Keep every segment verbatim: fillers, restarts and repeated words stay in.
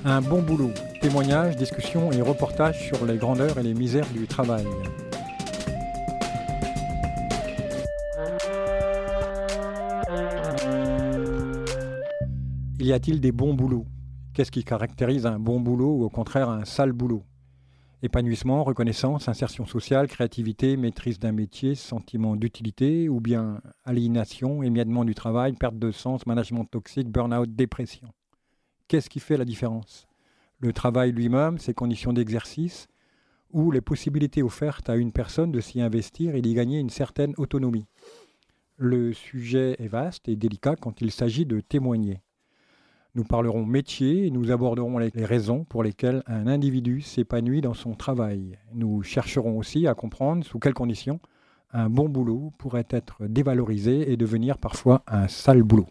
Un bon boulot, témoignages, discussions et reportages sur les grandeurs et les misères du travail. Y a-t-il des bons boulots ? Qu'est-ce qui caractérise un bon boulot ou au contraire un sale boulot ? Épanouissement, reconnaissance, insertion sociale, créativité, maîtrise d'un métier, sentiment d'utilité ou bien aliénation, émiettement du travail, perte de sens, management toxique, burn-out, dépression. Qu'est-ce qui fait la différence ? Le travail lui-même, ses conditions d'exercice ou les possibilités offertes à une personne de s'y investir et d'y gagner une certaine autonomie. Le sujet est vaste et délicat quand il s'agit de témoigner. Nous parlerons métier et nous aborderons les raisons pour lesquelles un individu s'épanouit dans son travail. Nous chercherons aussi à comprendre sous quelles conditions un bon boulot pourrait être dévalorisé et devenir parfois un sale boulot.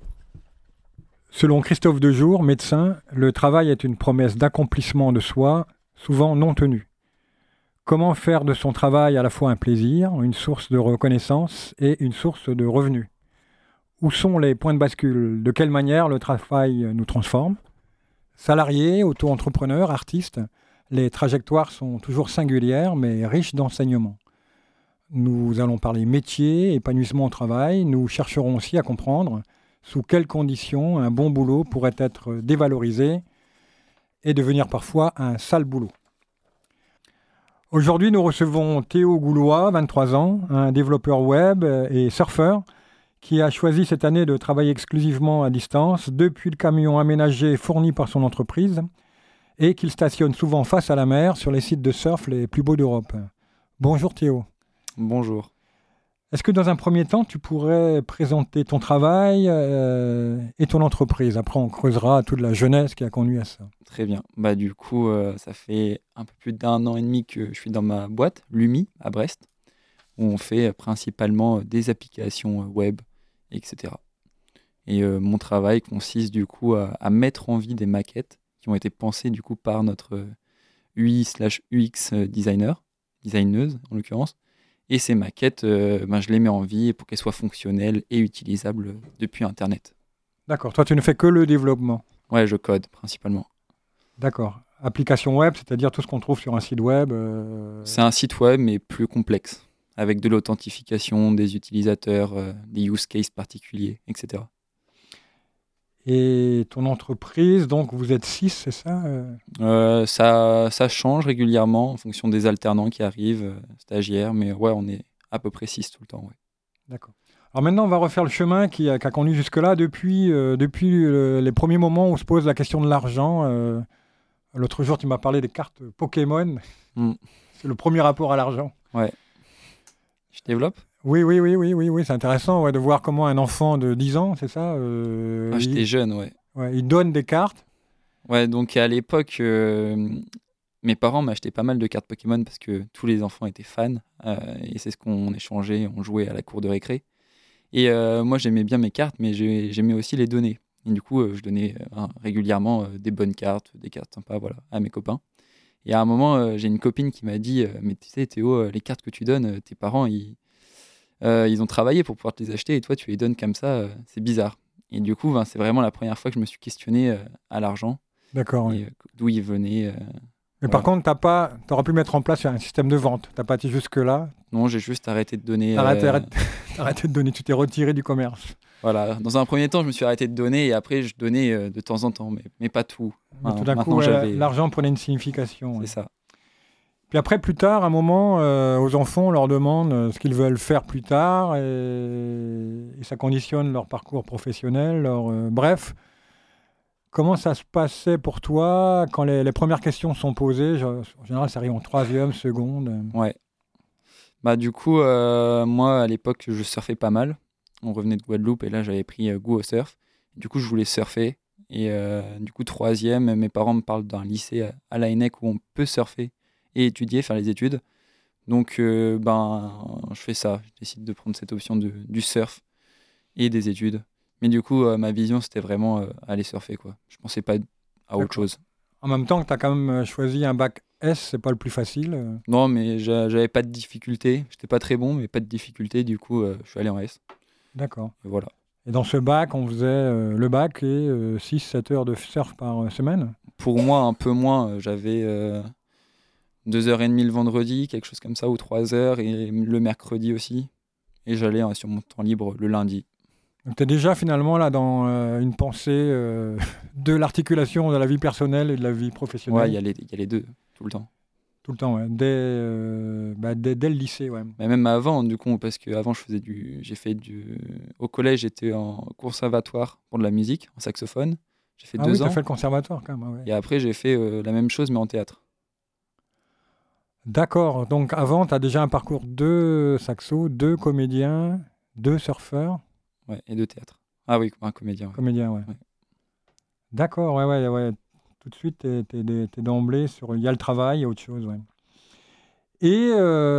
Selon Christophe Dejour, médecin, le travail est une promesse d'accomplissement de soi, souvent non tenue. Comment faire de son travail à la fois un plaisir, une source de reconnaissance et une source de revenus ? Où sont les points de bascule ? De quelle manière le travail nous transforme ? Salariés, auto-entrepreneurs, artistes, les trajectoires sont toujours singulières mais riches d'enseignements. Nous allons parler métier, épanouissement au travail. Nous chercherons aussi à comprendre sous quelles conditions un bon boulot pourrait être dévalorisé et devenir parfois un sale boulot. Aujourd'hui, nous recevons Théo Goulois, vingt-trois ans, un développeur web et surfeur qui a choisi cette année de travailler exclusivement à distance depuis le camion aménagé fourni par son entreprise et qu'il stationne souvent face à la mer sur les sites de surf les plus beaux d'Europe. Bonjour Théo. Bonjour. Est-ce que dans un premier temps, tu pourrais présenter ton travail euh, et ton entreprise ? Après, on creusera toute la jeunesse qui a conduit à ça. Très bien. Bah, du coup, euh, ça fait un peu plus d'un an et demi que je suis dans ma boîte, Lumi, à Brest, où on fait principalement des applications web, et cetera. Et euh, mon travail consiste du coup à, à mettre en vie des maquettes qui ont été pensées du coup par notre U I slash U X designer, designeuse en l'occurrence. Et ces maquettes, euh, ben, je les mets en vie pour qu'elles soient fonctionnelles et utilisables depuis Internet. D'accord. Toi, tu ne fais que le développement ? Ouais, je code principalement. D'accord. Application web, c'est-à-dire tout ce qu'on trouve sur un site web euh... C'est un site web, mais plus complexe, avec de l'authentification des utilisateurs, euh, des use cases particuliers, et cetera. Et ton entreprise, donc vous êtes six, c'est ça euh... Euh, ça, ça change régulièrement en fonction des alternants qui arrivent, euh, stagiaires, mais ouais, on est à peu près six tout le temps. Ouais. D'accord. Alors maintenant, on va refaire le chemin qui a, qui a conduit jusque-là depuis, euh, depuis le, les premiers moments où on se pose la question de l'argent. Euh, l'autre jour, tu m'as parlé des cartes Pokémon. Mm. C'est le premier rapport à l'argent. Ouais. Je développe ? Oui, oui, oui, oui, oui, oui. C'est intéressant ouais, de voir comment un enfant de dix ans, c'est ça euh, ah, J'étais il, jeune, ouais. ouais. Il donne des cartes. Ouais, donc à l'époque, euh, mes parents m'achetaient pas mal de cartes Pokémon parce que tous les enfants étaient fans. Euh, et c'est ce qu'on échangeait, on jouait à la cour de récré. Et euh, moi, j'aimais bien mes cartes, mais j'aimais aussi les donner. Et du coup, euh, je donnais euh, régulièrement euh, des bonnes cartes, des cartes sympas voilà, à mes copains. Et à un moment, euh, j'ai une copine qui m'a dit euh, « Mais tu sais, Théo, euh, les cartes que tu donnes, euh, tes parents, ils, euh, ils ont travaillé pour pouvoir te les acheter et toi, tu les donnes comme ça, euh, c'est bizarre. » Et du coup, ben, c'est vraiment la première fois que je me suis questionné euh, à l'argent. D'accord. Et, Oui. euh, d'où il venait. Euh, Mais voilà. par contre, tu aurais pu mettre en place un système de vente. Tu n'as pas été jusque-là. Non, j'ai juste arrêté de donner. Arrêté, euh... arrêté, arrêté de donner. Tu t'es retiré du commerce. Voilà. Dans un premier temps, je me suis arrêté de donner et après, je donnais euh, de temps en temps, mais, mais pas tout. Mais enfin, tout d'un coup, euh, l'argent prenait une signification. C'est ouais. ça. Puis après, plus tard, à un moment, euh, aux enfants, on leur demande euh, ce qu'ils veulent faire plus tard et, et ça conditionne leur parcours professionnel. Leur, euh, bref, comment ça se passait pour toi quand les, les premières questions sont posées ? En général, ça arrive en troisième, seconde. Ouais. Bah, du coup, euh, moi, à l'époque, je surfais pas mal. On revenait de Guadeloupe et là, j'avais pris euh, goût au surf. Du coup, je voulais surfer. Et euh, du coup, troisième, mes parents me parlent d'un lycée à, à l'A N E C où on peut surfer et étudier, faire les études. Donc, euh, ben, je fais ça. Je décide de prendre cette option de, du surf et des études. Mais du coup, euh, ma vision, c'était vraiment euh, aller surfer, quoi. Je pensais pas à autre chose. En même temps que tu as quand même choisi un bac S, c'est pas le plus facile. Non, mais j'avais pas de difficulté. J'étais pas très bon, mais pas de difficulté. Du coup, euh, je suis allé en S. D'accord. Et voilà. Et dans ce bac, on faisait euh, le bac et euh, six sept heures de surf par euh, semaine. Pour moi, un peu moins. J'avais euh, deux heures trente le vendredi, quelque chose comme ça, ou trois heures, et le mercredi aussi. Et j'allais hein, sur mon temps libre le lundi. Donc tu es déjà finalement là dans euh, une pensée euh, de l'articulation de la vie personnelle et de la vie professionnelle. Ouais, il y, y a les deux, tout le temps. Tout le temps, ouais. Dès, euh, bah, dès, dès le lycée, ouais. Mais même avant, du coup, parce qu'avant, je faisais du, j'ai fait du, au collège, j'étais en conservatoire pour de la musique, en saxophone. J'ai fait ah deux oui, ans. tu as fait le conservatoire quand même. Ouais. Et après, j'ai fait euh, la même chose, mais en théâtre. D'accord. Donc avant, tu as déjà un parcours de saxo, de comédien, de surfeur. Ouais, et de théâtre. Ah oui, un comédien. Ouais. Comédien, ouais. ouais. D'accord, ouais, ouais, ouais. Tout de suite, tu es d'emblée sur. Il y a le travail, il y a autre chose, ouais. Et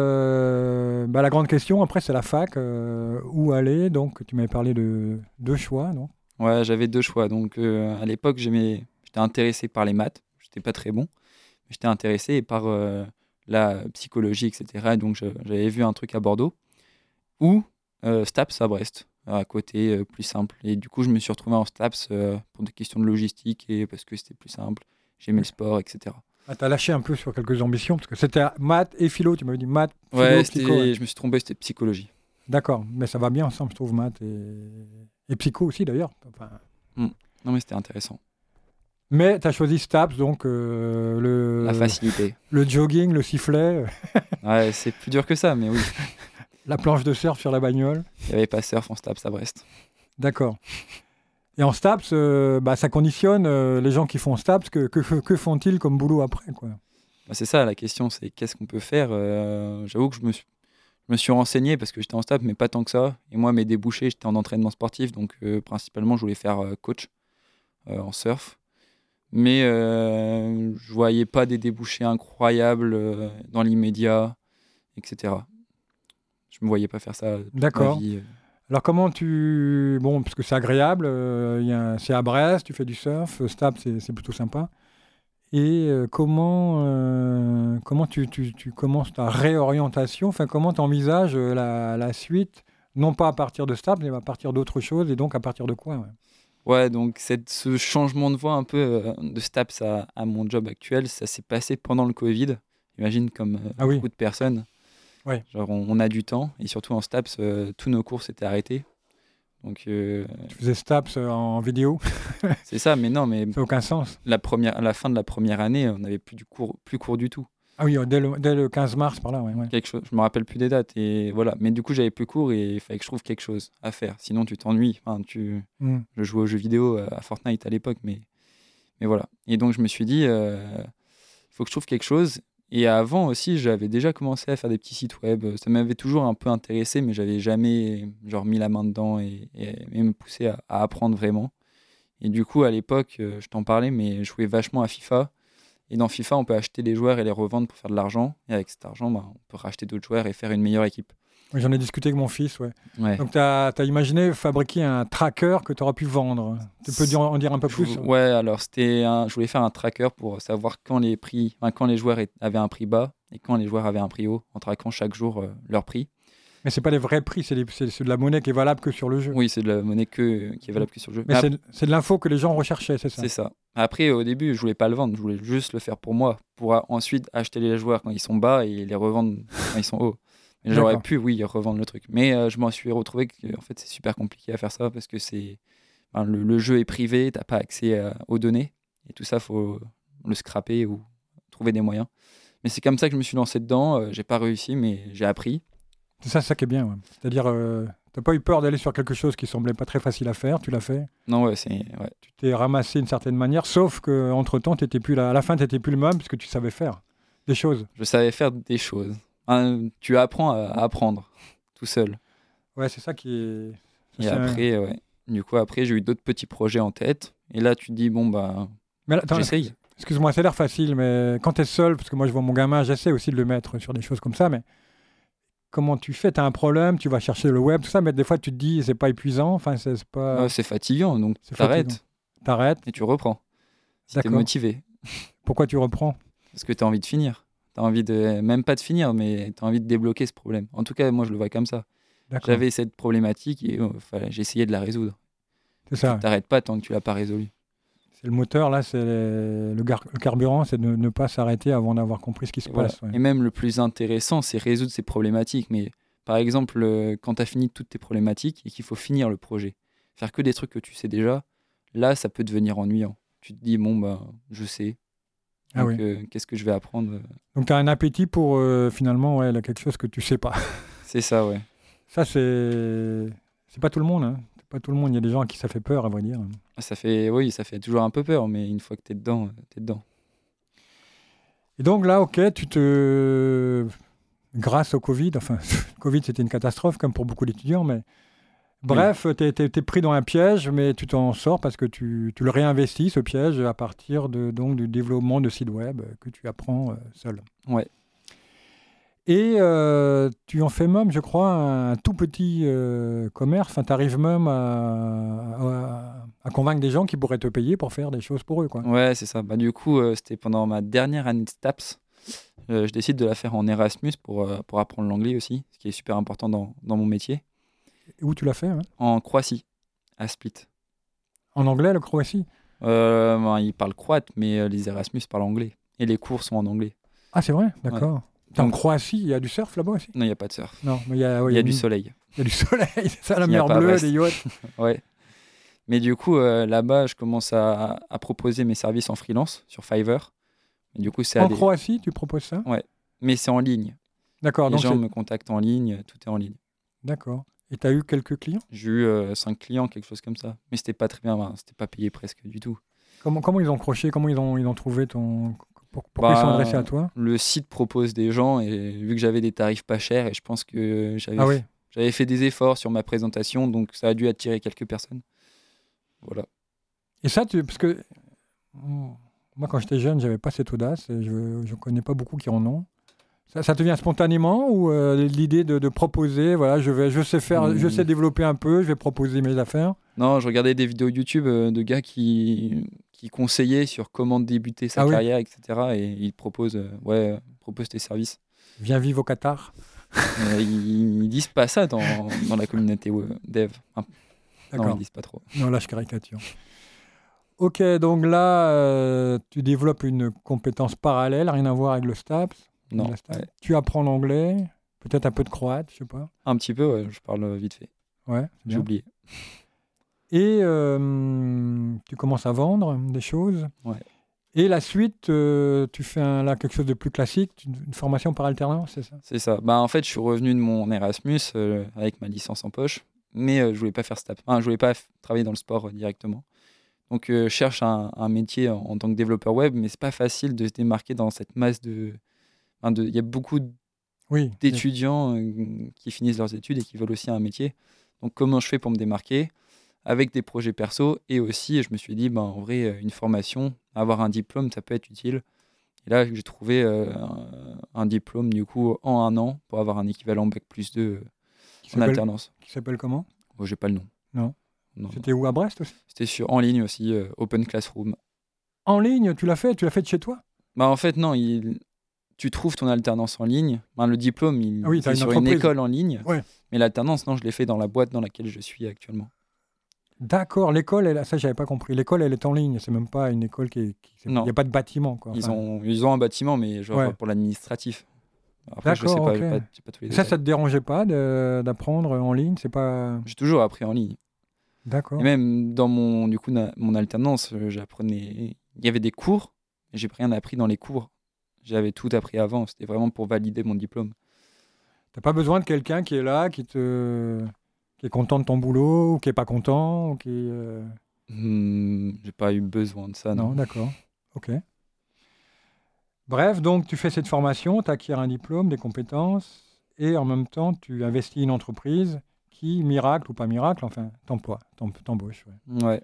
euh, bah, la grande question, après, c'est la fac. Euh, où aller? Donc, tu m'avais parlé de deux choix, non? Ouais, j'avais deux choix. Donc, euh, à l'époque, j'étais intéressé par les maths. J'étais pas très bon, mais j'étais intéressé par euh, la psychologie, et cetera. Et donc, j'avais vu un truc à Bordeaux ou euh, STAPS à Brest, à côté, euh, plus simple. Et du coup, je me suis retrouvé en STAPS euh, pour des questions de logistique et parce que c'était plus simple. J'aimais le sport, et cetera. Ah, tu as lâché un peu sur quelques ambitions, parce que c'était maths et philo, tu m'avais dit maths, philo, ouais, psycho. Ouais, je me suis trompé, c'était psychologie. D'accord, mais ça va bien ensemble, je trouve, maths et, et psycho aussi d'ailleurs. Enfin... Mm. Non, mais c'était intéressant. Mais tu as choisi STAPS, donc euh, le... La facilité. Le jogging, le sifflet. Ouais, c'est plus dur que ça, mais oui. La planche de surf sur la bagnole. Il n'y avait pas surf en STAPS à Brest. D'accord. Et en STAPS, euh, bah, ça conditionne euh, les gens qui font STAPS. Que, que, que font-ils comme boulot après, quoi? Bah, c'est ça, la question, c'est qu'est-ce qu'on peut faire euh, J'avoue que je me, suis, je me suis renseigné parce que j'étais en STAPS, mais pas tant que ça. Et moi, mes débouchés, j'étais en entraînement sportif, donc euh, principalement, je voulais faire euh, coach euh, en surf. Mais euh, je voyais pas des débouchés incroyables euh, dans l'immédiat, et cetera. Je me voyais pas faire ça toute D'accord. ma vie. Alors comment tu... Bon, parce que c'est agréable, euh, y a... c'est à Brest, tu fais du surf, STAPS, c'est, c'est plutôt sympa. Et euh, comment, euh, comment tu, tu, tu commences ta réorientation, enfin comment tu envisages la, la suite, non pas à partir de STAPS, mais à partir d'autre chose, et donc à partir de quoi? Ouais, ouais donc cette, ce changement de voie un peu euh, de STAPS à, à mon job actuel, ça s'est passé pendant le Covid. J'imagine comme euh, ah, beaucoup oui. de personnes. Ouais. Genre on, on a du temps, et surtout en STAPS, euh, tous nos cours s'étaient arrêtés. Donc, euh, tu faisais STAPS en vidéo? C'est ça, mais non, mais ça n'a aucun sens. La première, à la fin de la première année, on n'avait plus du cours, plus cours du tout. Ah oui, dès le, dès le quinze mars, par là, ouais. ouais. Quelque chose, je me rappelle plus des dates et voilà. Mais du coup, j'avais plus cours et il fallait que je trouve quelque chose à faire. Sinon, tu t'ennuies. Enfin, tu, mm. Je jouais aux jeux vidéo à Fortnite à l'époque, mais mais voilà. Et donc, je me suis dit, il euh, faut que je trouve quelque chose. Et avant aussi, j'avais déjà commencé à faire des petits sites web. Ça m'avait toujours un peu intéressé, mais j'avais jamais genre mis la main dedans et, et, et me poussé à, à apprendre vraiment. Et du coup, à l'époque, euh, je t'en parlais, mais je jouais vachement à FIFA. Et dans FIFA, on peut acheter des joueurs et les revendre pour faire de l'argent. Et avec cet argent, bah, on peut racheter d'autres joueurs et faire une meilleure équipe. Oui, j'en ai discuté avec mon fils, ouais. ouais. Donc, tu as imaginé fabriquer un tracker que tu auras pu vendre. Tu peux en dire un peu plus? Ouais, alors c'était un, je voulais faire un tracker pour savoir quand les prix, enfin, quand les joueurs avaient un prix bas et quand les joueurs avaient un prix haut, en traquant chaque jour euh, leur prix. Mais c'est pas les vrais prix, c'est de la monnaie qui est valable que sur le jeu. Oui, c'est de la monnaie que, qui est valable que sur le jeu. Mais, Mais c'est de l'info que les gens recherchaient, c'est ça? C'est ça. Après, au début, je voulais pas le vendre, je voulais juste le faire pour moi, pour ensuite acheter les joueurs quand ils sont bas et les revendre quand ils sont hauts. J'aurais pu, oui, revendre le truc. Mais euh, je m'en suis retrouvé que en fait, c'est super compliqué à faire ça parce que c'est enfin, le, le jeu est privé, t'as pas accès à, aux données. Et tout ça, il faut le scraper ou trouver des moyens. Mais c'est comme ça que je me suis lancé dedans. Euh, j'ai pas réussi, mais j'ai appris. C'est ça, ça qui est bien. Ouais. C'est-à-dire, euh, t'as pas eu peur d'aller sur quelque chose qui semblait pas très facile à faire, tu l'as fait. Non, ouais, c'est... Ouais. Tu t'es ramassé d'une certaine manière, sauf qu'entre-temps, t'étais plus là. À la fin, tu n'étais plus le même puisque tu savais faire des choses. Je savais faire des choses. Hein, tu apprends à, à apprendre tout seul. Ouais, c'est ça qui est... Ça, et c'est après, un... ouais. Du coup, après, j'ai eu d'autres petits projets en tête. Et là, tu te dis, bon, bah, j'essaye. Excuse-moi, ça a l'air facile, mais quand tu es seul, parce que moi, je vois mon gamin, j'essaie aussi de le mettre sur des choses comme ça, mais comment tu fais? Tu as un problème, tu vas chercher le web, tout ça, mais des fois, tu te dis, c'est pas épuisant, enfin, c'est pas... Ouais, c'est fatigant, donc t'arrêtes. T'arrêtes. Et tu reprends. Si t'es motivé. Pourquoi tu reprends? Parce que tu as envie de finir. Tu as envie de... Même pas de finir, mais tu as envie de débloquer ce problème. En tout cas, moi, je le vois comme ça. D'accord. J'avais cette problématique et euh, fallait- j'ai essayé de la résoudre. C'est ça. Tu t'arrêtes pas tant que tu l'as pas résolue. C'est le moteur, là, c'est le, gar- le carburant, c'est de ne, ne pas s'arrêter avant d'avoir compris ce qui se Et, voilà. passe. Ouais. Et même le plus intéressant, c'est résoudre ces problématiques. Mais par exemple, euh, quand tu as fini toutes tes problématiques et qu'il faut finir le projet, faire que des trucs que tu sais déjà, là, ça peut devenir ennuyant. Tu te dis, bon, bah, je sais. Ah Donc, oui. euh, qu'est-ce que je vais apprendre? Donc, tu as un appétit pour, euh, finalement, ouais, là, quelque chose que tu sais pas. C'est ça, ouais. Ça, c'est c'est pas tout le monde. Hein. C'est pas tout le monde. Il y a des gens à qui ça fait peur, à vrai dire. Ça fait, oui, ça fait toujours un peu peur, mais une fois que tu es dedans, tu es dedans. Et donc là, ok, tu te... Grâce au Covid, enfin, le Covid, c'était une catastrophe, comme pour beaucoup d'étudiants, mais... Bref, oui. tu es pris dans un piège, mais tu t'en sors parce que tu, tu le réinvestis, ce piège, à partir de, donc, du développement de sites web que tu apprends euh, seul. Ouais. Et euh, tu en fais même, je crois, un tout petit euh, commerce. Enfin, tu arrives même à, à, à convaincre des gens qui pourraient te payer pour faire des choses pour eux, quoi. Ouais, c'est ça. Bah, du coup, euh, c'était pendant ma dernière année de STAPS. Euh, je décide de la faire en Erasmus pour, euh, pour apprendre l'anglais aussi, ce qui est super important dans, dans mon métier. Et où tu l'as fait, hein? En Croatie, à Split. En anglais, le Croatie? euh, ben, Ils parlent croate, mais euh, les Erasmus parlent anglais. Et les cours sont en anglais. Ah, c'est vrai? D'accord. Ouais. Donc, en Croatie, il y a du surf là-bas aussi? Non, il n'y a pas de surf. Non, mais il y a, ouais, il y a une... du soleil. Il y a du soleil, c'est ça, la mer bleue, les yachts. Ouais. Mais du coup, euh, là-bas, je commence à, à proposer mes services en freelance sur Fiverr. Et du coup, c'est en des... Croatie, tu proposes ça? Ouais, mais c'est en ligne. D'accord. Les donc gens me contactent en ligne, tout est en ligne. D'accord. Et tu as eu quelques clients? J'ai eu euh, cinq clients, quelque chose comme ça. Mais c'était pas très bien, ben, c'était pas payé presque du tout. Comment, comment ils ont croché? Comment ils ont, ils ont trouvé ton... Pour, pourquoi bah, ils sont adressés à toi? Le site propose des gens et vu que j'avais des tarifs pas chers et je pense que j'avais, ah oui. f... j'avais fait des efforts sur ma présentation, donc ça a dû attirer quelques personnes. Voilà. Et ça, tu... parce que moi, quand j'étais jeune, j'avais pas cette audace. Et je ne connais pas beaucoup qui en ont. Ça, ça te vient spontanément ou euh, l'idée de, de proposer, voilà, je, vais, je, sais faire, mmh. je sais développer un peu, je vais proposer mes affaires? Non, je regardais des vidéos YouTube euh, de gars qui, qui conseillaient sur comment débuter sa ah carrière, oui. et cetera. Et ils proposent, euh, ouais, proposent tes services. Viens vivre au Qatar. euh, ils, ils disent pas ça dans, dans la communauté dev. Enfin, non, ils disent pas trop. Non, là, je caricature. Ok, donc là, euh, tu développes une compétence parallèle, rien à voir avec le STAPS. Non. Ouais. Tu apprends l'anglais, peut-être un peu de croate, je sais pas. Un petit peu, ouais, je parle vite fait. Ouais, j'ai oublié. Et euh, tu commences à vendre des choses. Ouais. Et la suite, euh, tu fais un, là quelque chose de plus classique, une formation par alternance, c'est ça? C'est ça. Bah, en fait, je suis revenu de mon Erasmus euh, avec ma licence en poche, mais euh, je voulais pas faire STAPS. Enfin, je voulais pas f- travailler dans le sport euh, directement. Donc, euh, je cherche un, un métier en, en tant que développeur web, mais c'est pas facile de se démarquer dans cette masse de... Enfin, de... Il y a beaucoup oui, d'étudiants oui. euh, qui finissent leurs études et qui veulent aussi un métier. Donc, comment je fais pour me démarquer? Avec des projets perso, et aussi, je me suis dit, ben, en vrai, une formation, avoir un diplôme, ça peut être utile. Et là, j'ai trouvé euh, un, un diplôme, du coup, en un an, pour avoir un équivalent bac plus deux euh, en alternance. Qui s'appelle comment? Oh, j'ai pas le nom. Non. non C'était où, à Brest aussi? C'était sur, en ligne aussi, euh, Open Classroom. En ligne, tu l'as fait? Tu l'as fait de chez toi? Bah, en fait, non, il... tu trouves ton alternance en ligne. Ben, le diplôme, il... ah oui, c'est une sur entreprise. Une école en ligne. Ouais. Mais l'alternance, non, je l'ai fait dans la boîte dans laquelle je suis actuellement. D'accord, l'école, elle, ça, j'avais pas compris. L'école, elle est en ligne, c'est même pas une école qui. qui il n'y a pas de bâtiment, quoi. Enfin, ils, ont, ils ont un bâtiment, mais genre ouais. pour l'administratif. Après, je sais pas, okay. pas, pas tous les ça, détails. Ça te dérangeait pas de, d'apprendre en ligne? C'est pas... J'ai toujours appris en ligne. D'accord. Et même dans mon, du coup, na, mon alternance, j'apprenais. Il y avait des cours, et j'ai rien appris dans les cours. J'avais tout appris avant. C'était vraiment pour valider mon diplôme. T'as pas besoin de quelqu'un qui est là, qui te. qui est content de ton boulot, ou qui est pas content, ou qui... Euh... Mmh, j'ai pas eu besoin de ça, non. Non, d'accord. Ok. Bref, donc tu fais cette formation, tu acquiers un diplôme, des compétences, et en même temps, tu investis une entreprise qui, miracle ou pas miracle, enfin, t'emploie, t'embauche. Ouais. ouais.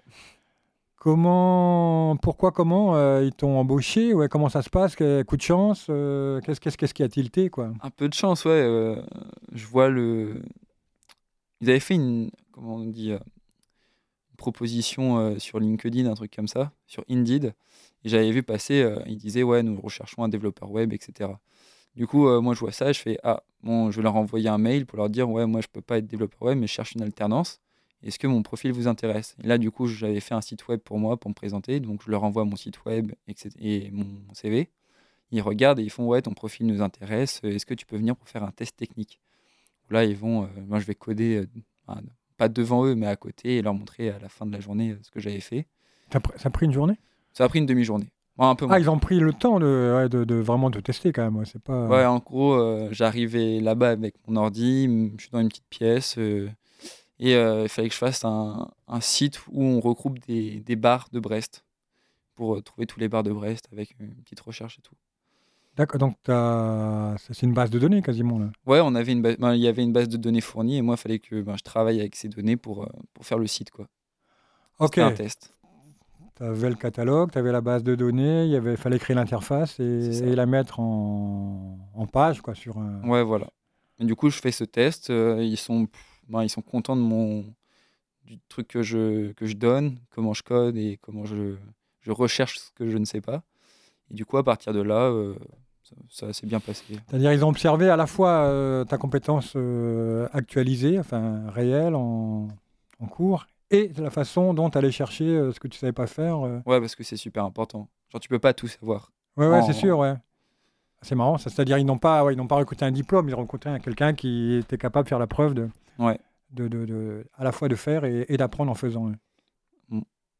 Comment, pourquoi, comment euh, ils t'ont embauché? Ouais, comment ça se passe? Coup de chance? euh, qu'est-ce, qu'est-ce, qu'est-ce qui a tilté, quoi? Un peu de chance, ouais. Euh, je vois le... Ils avaient fait une, comment on dit, euh, une proposition euh, sur LinkedIn, un truc comme ça, sur Indeed. Et j'avais vu passer, euh, ils disaient, ouais, nous recherchons un développeur web, et cetera. Du coup, euh, moi, je vois ça, je fais ah bon, je vais leur envoyer un mail pour leur dire ouais, moi, je peux pas être développeur web, mais je cherche une alternance. Est-ce que mon profil vous intéresse? Et là, du coup, j'avais fait un site web pour moi, pour me présenter. Donc, je leur envoie mon site web et cetera et mon C V. Ils regardent et ils font ouais, ton profil nous intéresse. Est-ce que tu peux venir pour faire un test technique? Là, ils vont, euh, moi, je vais coder, euh, enfin, pas devant eux, mais à côté et leur montrer à la fin de la journée euh, ce que j'avais fait. Ça, pr- ça a pris une journée? Ça a pris une demi-journée. Ouais, un peu Ah, moins. ils ont pris le temps de, ouais, de, de vraiment te tester quand même. Ouais, c'est pas... Ouais, en gros, euh, j'arrivais là-bas avec mon ordi, m- je suis dans une petite pièce euh, et euh, il fallait que je fasse un, un site où on regroupe des, des bars de Brest pour euh, trouver tous les bars de Brest avec une petite recherche et tout. D'accord, donc t'as- c'est c'est une base de données quasiment là. Ouais, on avait une ba- ben, il y avait une base de données fournie et moi, il fallait que ben, je travaille avec ces données pour, euh, pour faire le site, quoi. Ok, C'était un test, tu avais le catalogue, tu avais la base de données, il y avait, fallait créer l'interface et, c'est ça. et la mettre en, en page quoi, sur un... Ouais, voilà. Et du coup, je fais ce test, euh, ils sont, ben, ils sont contents de mon, du truc que je, que je donne, comment je code et comment je, je recherche ce que je ne sais pas. Et du coup, à partir de là, euh, ça, ça s'est bien passé. C'est-à-dire ils ont observé à la fois euh, ta compétence euh, actualisée, enfin réelle, en, en cours, et la façon dont tu allais chercher euh, ce que tu savais pas faire. euh. Ouais, parce que c'est super important. Genre, tu peux pas tout savoir. Ouais, ouais, c'est sûr, En... ouais. C'est marrant, ça. C'est-à-dire ils n'ont pas, ouais, ils n'ont pas recruté un diplôme, ils ont recruté un- quelqu'un qui était capable de faire la preuve de, Ouais. de, de- de- à la fois de faire et, et d'apprendre en faisant. Ouais. Mm.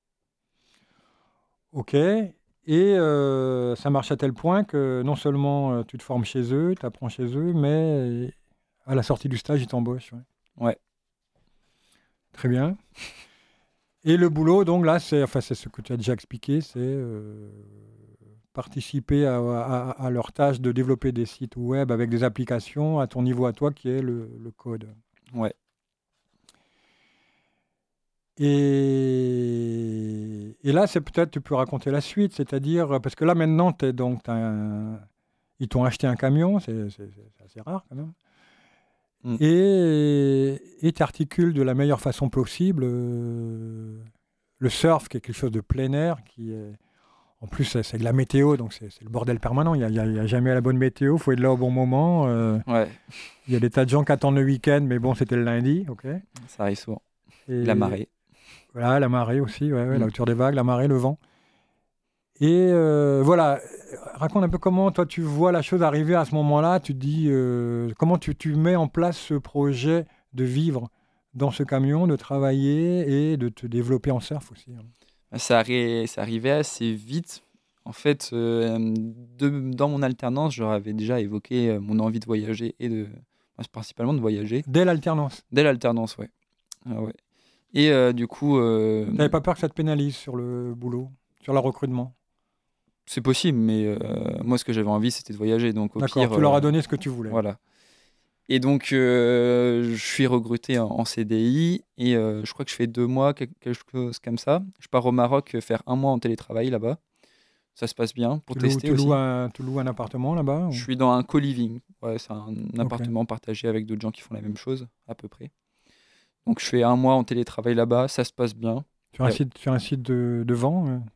Ok. Et euh, ça marche à tel point que non seulement euh, tu te formes chez eux, tu apprends chez eux, mais euh, à la sortie du stage, ils t'embauchent. Ouais. Ouais. Très bien. Et le boulot, donc là, c'est enfin, c'est ce que tu as déjà expliqué, c'est euh, participer à, à- à leur tâche de développer des sites web avec des applications à ton niveau à toi qui est le, le code. Ouais. Et, et là, c'est peut-être, tu peux raconter la suite, c'est-à-dire, parce que là maintenant, t'es donc, t'as un- ils t'ont acheté un camion, c'est c'est- c'est assez rare quand même, Mm. et et tu articules de la meilleure façon possible euh, le surf, qui est quelque chose de plein air, qui est, en plus, c'est c'est de la météo, donc c'est c'est le bordel permanent, il n'y a, il y a- il y a jamais la bonne météo, il faut être là au bon moment, euh, Ouais. il y a des tas de gens qui attendent le week-end, mais bon, c'était le lundi, ok. Ça arrive souvent. Et, La marée. voilà, la marée aussi, ouais, ouais, la Mm. hauteur des vagues, la marée, le vent. Et euh, voilà, raconte un peu comment toi tu vois la chose arriver à ce moment-là. Tu te dis euh, comment tu, tu mets en place ce projet de vivre dans ce camion, de travailler et de te développer en surf aussi. Hein. Ça, arri- ça arrivait assez vite. En fait, euh, de- dans mon alternance, j'avais déjà évoqué euh, mon envie de voyager et de, enfin, principalement de voyager. Dès l'alternance. Dès l'alternance, ouais. Ah ouais. Et euh, du coup, euh, Tu n'avais pas peur que ça te pénalise sur le boulot, sur le recrutement. c'est possible, mais euh, moi, ce que j'avais envie, c'était de voyager. Donc, au D'accord, pire, tu leur euh, as donné ce que tu voulais. voilà. Et donc, euh, je suis recruté en, en C D I et euh, je crois que je fais deux mois, quel- quelque chose comme ça. Je pars au Maroc euh, faire un mois en télétravail là-bas. Ça se passe bien pour Tu loues, tester tu loues aussi. un, tu loues un appartement là-bas Je ou- suis dans un co-living. Ouais, c'est un Ok. appartement partagé avec d'autres gens qui font la même chose, à peu près. Donc, je fais un mois en télétravail là-bas. Ça se passe bien. Sur un Ouais. site, sur un site de, de vent euh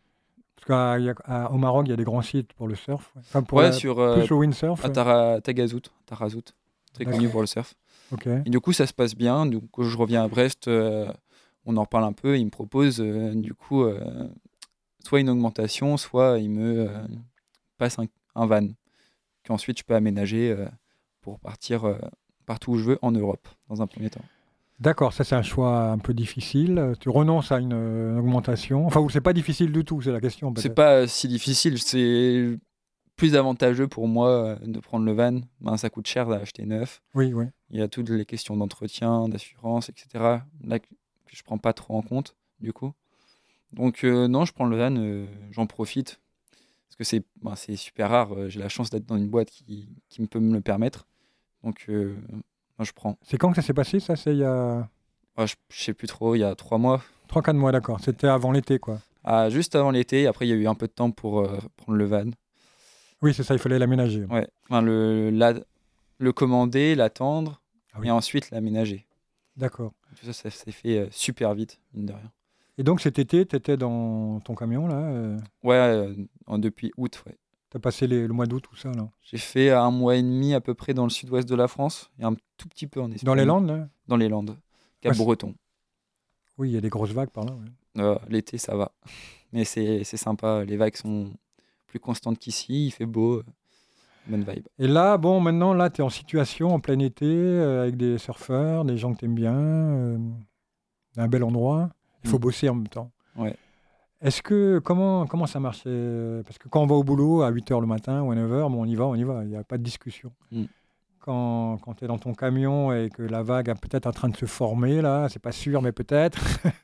Parce qu'au Maroc, il y a des grands sites pour le surf. Ouais. Enfin, pour Ouais, la- sur euh, plus le windsurf. à ouais. Tara- Tagazout, Tarazout, très connu D'accord. pour le surf. Ok. Et du coup, ça se passe bien. Du coup, je reviens à Brest, euh, on en reparle un peu. Il me propose, euh, du coup, euh, soit une augmentation, soit il me euh, passe un, un van qu'ensuite je peux aménager euh, pour partir euh, partout où je veux en Europe, dans un premier temps. D'accord, ça c'est un choix un peu difficile. Tu renonces à une, euh, augmentation. Enfin, ou c'est pas difficile du tout, c'est la question C'est peut-être. pas si difficile, c'est plus avantageux pour moi euh, de prendre le van. Ben, ça coûte cher d'acheter neuf. Oui, oui. Il y a toutes les questions d'entretien, d'assurance, et cetera. Là, que que je prends pas trop en compte, du coup. Donc, euh, non, je prends le van, euh, j'en profite. Parce que c'est ben, c'est super rare. euh, J'ai la chance d'être dans une boîte qui, qui me peut me le permettre. Donc, euh, moi, je prends. C'est quand que ça s'est passé ça? C'est il y a Ah, je, je sais plus trop, il y a trois mois. trois quatre mois, d'accord. C'était avant l'été, quoi. Ah, juste avant l'été. Après, il y a eu un peu de temps pour euh, prendre le van. Oui, c'est ça, il fallait l'aménager. Ouais. Enfin, le, la- le commander, l'attendre, Ah oui. et ensuite l'aménager. D'accord. Tout ça, ça s'est fait euh, super vite, mine de rien. Et donc cet été, tu étais dans ton camion, là euh, Ouais, euh, en- depuis août, ouais. as passé les- le mois d'août, tout ça, là? J'ai fait un mois et demi à peu près dans le sud-ouest de la France et un tout petit peu en Espagne. Dans les Landes, là? Dans les Landes, Ouais, c'est- Cap-Breton. Oui, il y a des grosses vagues par là. Ouais. Euh, l'été, ça va. Mais c'est c'est sympa. Les vagues sont plus constantes qu'ici. Il fait beau. euh, Bonne vibe. Et là, bon, maintenant, là, tu es en situation, en plein été, euh, avec des surfeurs, des gens que tu aimes bien, euh, un bel endroit. Il faut Mm. bosser en même temps. Ouais. Est-ce que, comment, comment ça marche? euh, Parce que quand on va au boulot à huit heures le matin ou à neuf heures, bon, on y va, on y va, il n'y a pas de discussion. Mm. Quand, quand tu es dans ton camion et que la vague est peut-être en train de se former, là, c'est pas sûr, mais peut-être.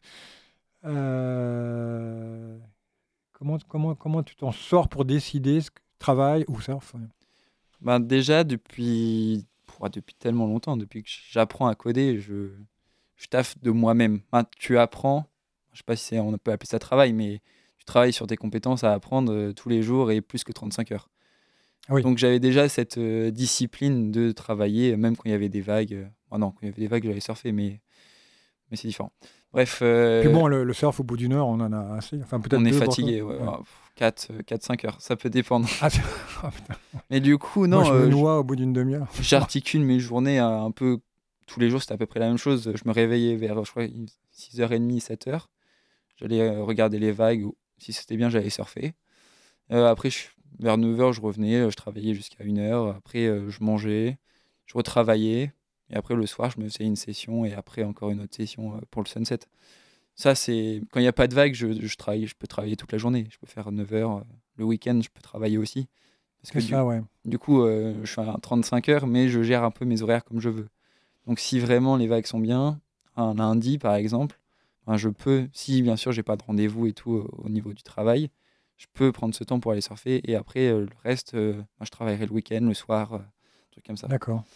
euh, comment, comment, comment tu t'en sors pour décider ce que travail ou surf? Ouais. Ben, déjà, depuis, pouah, depuis tellement longtemps, depuis que j'apprends à coder, je, je taffe de moi-même. Ben, tu apprends, je sais pas si c'est- on peut appeler ça travail, mais tu travailles sur tes compétences à apprendre euh, tous les jours et plus que trente-cinq heures. Oui, Donc j'avais déjà cette euh, discipline de travailler, euh, même quand il y avait des vagues. euh, oh non, quand il y avait des vagues, j'allais surfer, mais, mais c'est différent. Bref, puis euh, bon, le, le surf, au bout d'une heure, on en a assez. Enfin, peut-être on est deux pour toi. fatigué. Ouais, Ouais. quatre, cinq heures, ça peut dépendre. Ah, c'est- oh, putain. Mais du coup, Moi, non, je me euh, j- noie au bout d'une demi-heure. j'articule mes journées à un peu tous les jours, c'était à peu près la même chose. Je me réveillais vers, je crois, six heures trente, sept heures. J'allais euh, regarder les vagues, ou si c'était bien, j'allais surfer. Euh, après, je- vers neuf heures, je revenais, euh, je travaillais jusqu'à une heure. Après, euh, je mangeais, je retravaillais. Et après, le soir, je me faisais une session et après, encore une autre session euh, pour le sunset. Ça, c'est quand il n'y a pas de vagues, je, je travaille, je peux travailler toute la journée. Je peux faire neuf heures. euh, Le week-end, je peux travailler aussi. Parce que C'est du, ça, ouais. du coup, euh, je fais un trente-cinq heures, mais je gère un peu mes horaires comme je veux. Donc, si vraiment les vagues sont bien, un lundi, par exemple, ben, je peux, si bien sûr, j'ai pas de rendez-vous et tout euh, au niveau du travail, je peux prendre ce temps pour aller surfer. Et après, euh, le reste, euh, ben, je travaillerai le week-end, le soir, euh, un truc comme ça. D'accord.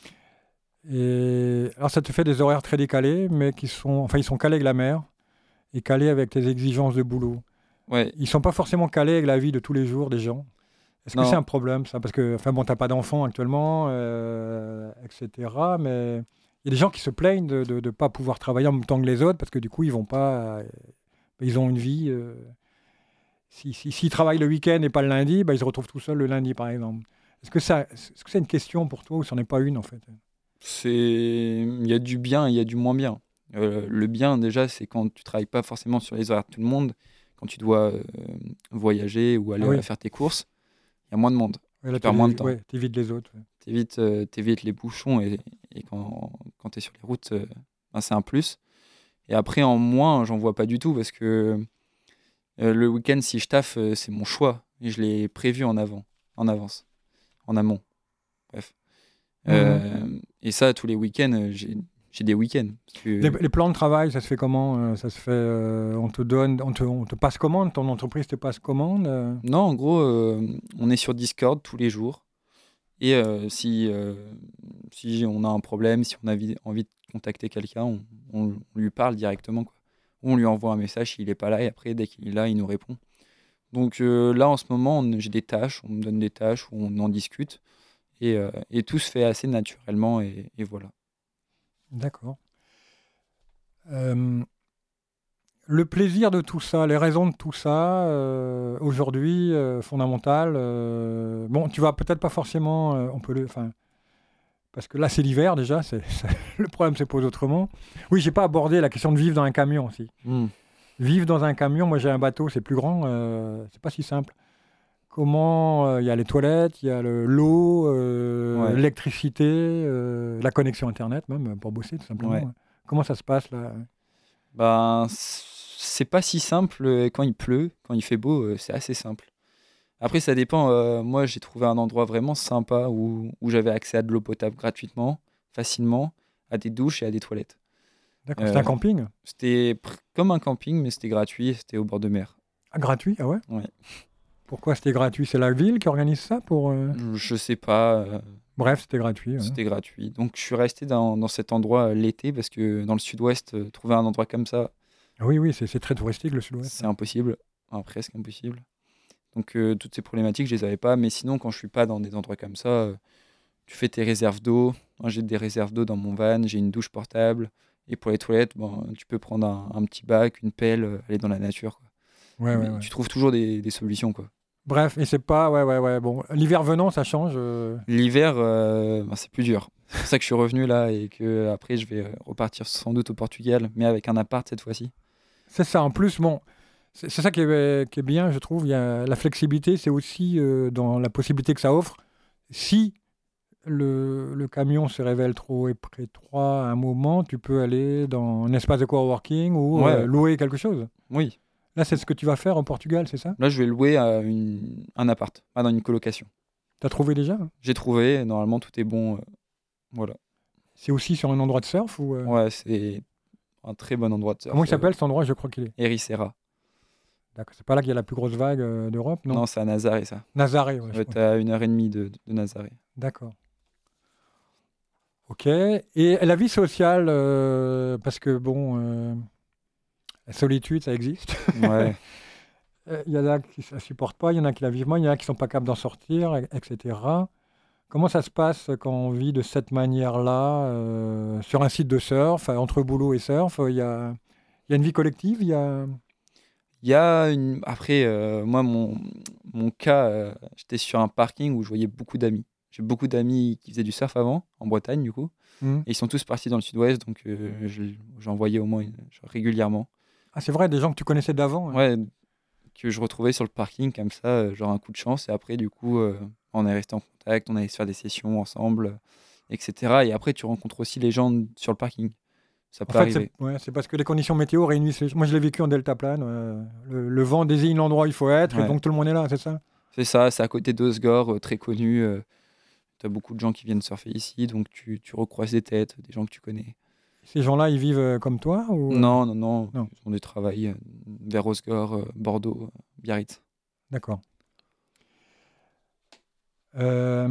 Et alors, ça te fait des horaires très décalés, mais qui sont, enfin, ils sont calés avec la mer et calés avec tes exigences de boulot. Ouais, Ils sont pas forcément calés avec la vie de tous les jours des gens. Est-ce que c'est non, un problème, ça? Parce que, enfin, bon, t'as pas d'enfant actuellement, euh, et cetera. Mais il y a des gens qui se plaignent de ne pas pouvoir travailler en même temps que les autres parce que du coup, ils vont pas, euh, ils ont une vie. euh, si, si- S'ils travaillent le week-end et pas le lundi, bah, ils se retrouvent tout seuls le lundi, par exemple. Est-ce que ça, est-ce que c'est une question pour toi ou c'en est pas une en fait? c'est, il y a du bien et il y a du moins bien. Euh, le bien, déjà, c'est quand tu travailles pas forcément sur les horaires de tout le monde, quand tu dois euh, voyager ou aller Ah oui. euh, faire tes courses, il y a moins de monde. Ouais, Tu là, perds moins de t'évi- temps. ouais, t'évites les autres. Ouais. T'évites, euh, t'évites les bouchons et, et quand, quand tu es sur les routes, euh, ben, c'est un plus. Et après, en moins, j'en vois pas du tout parce que euh, le week-end, si je taffe, euh, c'est mon choix et je l'ai prévu en avant, en avance, en amont. Bref. Mhm. Euh, et ça, tous les week-ends, euh, j'ai, j'ai des week-ends. Parce que, Les, les plans de travail, ça se fait comment? euh, Ça se fait, euh, on te donne, on te, on te passe commande, ton entreprise te passe commande. euh non, en gros, euh, on est sur Discord tous les jours. Et euh, si, euh, si on a un problème, si on a envie, envie de contacter quelqu'un, on, on lui parle directement, quoi. Ou on lui envoie un message s'il n'est pas là, et après, dès qu'il est là, il nous répond. Donc euh, là, en ce moment, on- j'ai des tâches, on me donne des tâches, où on en discute, et, euh, et tout se fait assez naturellement, et, et voilà. D'accord. Euh, le plaisir de tout ça, les raisons de tout ça, euh, aujourd'hui, euh, fondamentales. euh, bon, tu vas peut-être pas forcément, euh, on peut le, enfin, parce que là c'est l'hiver déjà, c'est, c'est- le problème se pose autrement. Oui, j'ai pas abordé la question de vivre dans un camion aussi. Hmm. Vivre dans un camion, moi j'ai un bateau, c'est plus grand, euh, c'est pas si simple. Comment euh, il y a les toilettes, il y a le- l'eau, euh, Ouais, l'électricité, euh, la connexion internet même pour bosser tout simplement. ouais. hein. Comment ça se passe là? Ben, c'est pas si simple euh, quand il pleut, quand il fait beau, euh, c'est assez simple. Après, ça dépend. euh, moi, j'ai trouvé un endroit vraiment sympa où, où j'avais accès à de l'eau potable gratuitement, facilement, à des douches et à des toilettes. D'accord, c'est un Euh, camping? C'était pr- comme un camping, mais c'était gratuit et c'était au bord de mer. Ah, gratuit? Ah ouais? Ouais. Pourquoi c'était gratuit? C'est la ville qui organise ça pour... euh, Je, je sais pas, euh, Bref, c'était gratuit. Ouais. c'était gratuit. Donc, je suis resté dans, dans cet endroit euh, l'été parce que dans le sud-ouest, euh, trouver un endroit comme ça, Ah oui, oui, c'est c'est très touristique le sud-ouest. c'est ouais. impossible. Enfin, presque impossible. Donc, euh, toutes ces problématiques, je les avais pas. Mais sinon, quand je suis pas dans des endroits comme ça, euh, tu fais tes réserves d'eau. Moi, j'ai des réserves d'eau dans mon van, j'ai une douche portable. Et pour les toilettes, bon, tu peux prendre un, un petit bac, une pelle, euh, aller dans la nature, quoi. Ouais, ouais, Mais ouais. tu trouves toujours des, des solutions, quoi. Bref, et c'est pas... Ouais, ouais, ouais. Bon, l'hiver venant, ça change. euh. L'hiver, euh, ben, c'est plus dur. C'est pour ça que je suis revenu là et que après je vais euh, repartir sans doute au Portugal, mais avec un appart cette fois-ci. C'est ça. En plus, bon, c'est c'est ça qui est, qui est bien, je trouve. Il y a la flexibilité, c'est aussi euh, dans la possibilité que ça offre. Si le, le camion se révèle trop étroit à un moment, tu peux aller dans un espace de coworking ou euh, Ouais, louer quelque chose. oui. Là, c'est ce que tu vas faire au Portugal, c'est ça? Là, je vais louer à une- un appart, pas dans une colocation. Tu as trouvé déjà, hein? J'ai trouvé, normalement tout est bon. euh, voilà. C'est aussi sur un endroit de surf ou euh, Ouais, c'est un très bon endroit de comment il surf. euh, s'appelle cet endroit? Je crois qu'il est. Ericeira. D'accord. C'est pas là qu'il y a la plus grosse vague euh, d'Europe, non? Non, c'est à Nazaré ça. Nazaré, ouais, Ça je va crois. être à une heure et demie de, de Nazaré. D'accord. Ok. Et la vie sociale, euh, parce que bon, euh, la solitude, ça existe. Ouais. Euh, Il y en a qui ne la supportent pas, il y en a qui la vivent mal, il y en a qui ne sont pas capables d'en sortir, et- etc. Comment ça se passe quand on vit de cette manière-là, euh, sur un site de surf, euh, entre boulot et surf? Il y a, il y a une vie collective, il y a... Il y a une. Après, euh, moi, mon, mon cas, euh, j'étais sur un parking où je voyais beaucoup d'amis. J'ai beaucoup d'amis qui faisaient du surf avant, en Bretagne, du coup. Hmm. Et ils sont tous partis dans le sud-ouest, donc euh, je- j'en voyais au moins une- genre régulièrement. Ah, c'est vrai, des gens que tu connaissais d'avant, hein. Ouais, que je retrouvais sur le parking comme ça, euh, genre un coup de chance. Et après, du coup, euh, on est resté en contact, on allait se faire des sessions ensemble, euh, et cetera. Et après, tu rencontres aussi les gens sur le parking. Ça En peut fait, c'est arriver. ouais, c'est parce que les conditions météo réunissent les... Moi, je l'ai vécu en deltaplane. euh, le, le vent désigne l'endroit où il faut être, et Ouais. donc tout le monde est là, c'est ça? C'est ça, c'est à côté d'Osgore, euh, très connu. Tu as beaucoup de gens qui viennent surfer ici, donc tu, tu recroises des têtes, des gens que tu connais. Ces gens-là, ils vivent euh, comme toi ou euh, Non, non, non, Non, ils ont des travails euh, vers Osgore, euh, Bordeaux, euh, Biarritz. d'accord. Euh,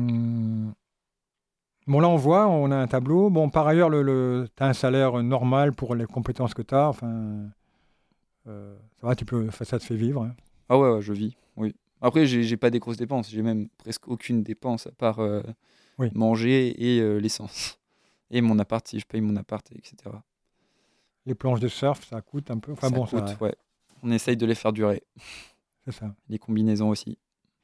Bon, là, on voit, on a un tableau. Bon, par ailleurs, le, le... tu as un salaire normal pour les compétences que tu as. Enfin, euh, ça va, tu peux... enfin, ça te fait vivre, hein. Ah ouais, ouais, je vis, oui. Après, j'ai j'ai pas des grosses dépenses, j'ai même presque aucune dépense à part euh, Oui. manger et euh, l'essence. Et mon appart, si je paye mon appart, et cetera. Les planches de surf, ça coûte un peu. Enfin, Ça bon, coûte, ça, ouais. On essaye de les faire durer. c'est ça. Les combinaisons aussi.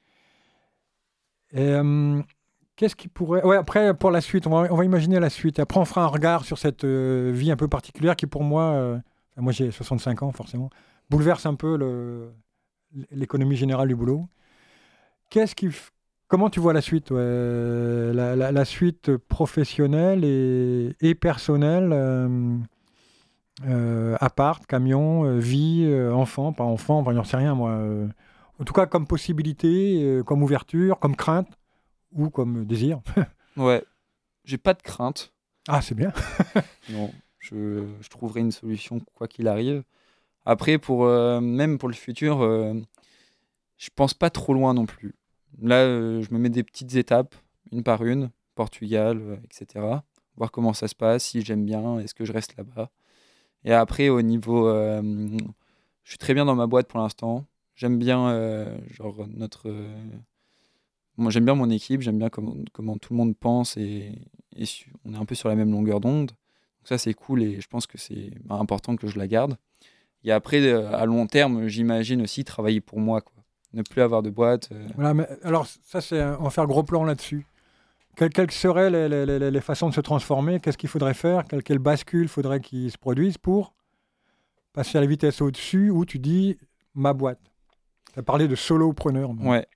Et euh, qu'est-ce qui pourrait. Ouais, après, pour la suite, on va, on va imaginer la suite. Après, on fera un regard sur cette euh, vie un peu particulière qui, pour moi, euh, enfin, moi j'ai soixante-cinq ans, forcément, bouleverse un peu le... l'économie générale du boulot. Qu'est-ce qui. f- Comment tu vois la suite, ouais, la, la- la suite professionnelle et, et personnelle, euh, euh, appart, camion, euh, vie, euh, enfant, pas enfant, enfin, j'en sais rien moi. euh. En tout cas, comme possibilité, euh, comme ouverture, comme crainte ou comme désir. Ouais, j'ai pas de crainte. Ah, c'est bien. Non, je, je trouverai une solution quoi qu'il arrive. Après, pour, euh, même pour le futur, euh, je pense pas trop loin non plus. Là, euh, je me mets des petites étapes, une par une, Portugal, euh, et cetera. Voir comment ça se passe, si j'aime bien, est-ce que je reste là-bas. Et après, au niveau, euh, je suis très bien dans ma boîte pour l'instant. J'aime bien, euh, genre notre, euh, moi j'aime bien mon équipe, j'aime bien comment, comment tout le monde pense et, et su- on est un peu sur la même longueur d'onde. Donc ça c'est cool et je pense que c'est bah, important que je la garde. Et après, euh, à long terme, j'imagine aussi travailler pour moi, quoi. Ne plus avoir de boîte. euh, Voilà, mais, alors, ça, c'est, un- on va faire gros plan là-dessus. Quelles, quelles seraient les, les- les- les façons de se transformer? Qu'est-ce qu'il faudrait faire? Quelle, quelle bascule faudrait qu'il se produise pour passer à la vitesse au-dessus où tu dis ma boîte? Tu as parlé de solopreneur. mais- Ouais.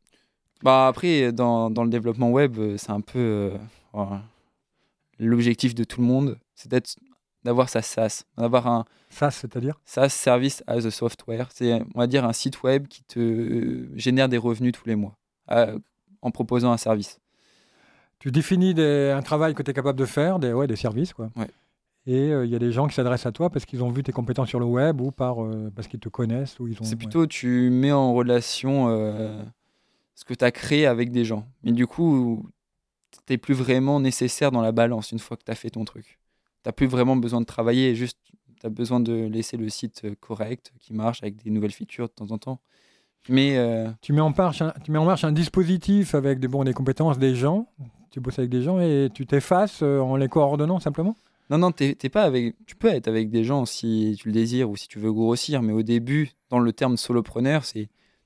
Bah après, dans, dans le développement web, euh, c'est un peu euh, voilà. L'objectif de tout le monde, c'est d'être, d'avoir sa SaaS, d'avoir un Ça, c'est-à-dire? SaaS Service as a Software. C'est, on va dire, un site web qui te euh, génère des revenus tous les mois euh, en proposant un service. Tu définis des- un travail que tu es capable de faire, des, ouais, des services, quoi. Ouais. Et il y a des gens qui s'adressent à toi parce qu'ils ont vu tes compétences sur le web ou par, euh, parce qu'ils te connaissent. Ou ils ont, C'est ouais. plutôt, tu mets en relation euh, ce que tu as créé avec des gens. Mais du coup, tu n'es plus vraiment nécessaire dans la balance une fois que tu as fait ton truc. Tu n'as plus vraiment besoin de travailler, juste tu as besoin de laisser le site euh, correct, qui marche avec des nouvelles features de temps en temps. Mais euh, Tu mets en marche un, tu mets en marche un dispositif avec des, bon, des compétences des gens. Tu bosses avec des gens et tu t'effaces euh, en les coordonnant simplement. non, non, t'es, t'es pas avec. Tu peux être avec des gens si tu le désires ou si tu veux grossir, mais au début, dans le terme solopreneur, c'est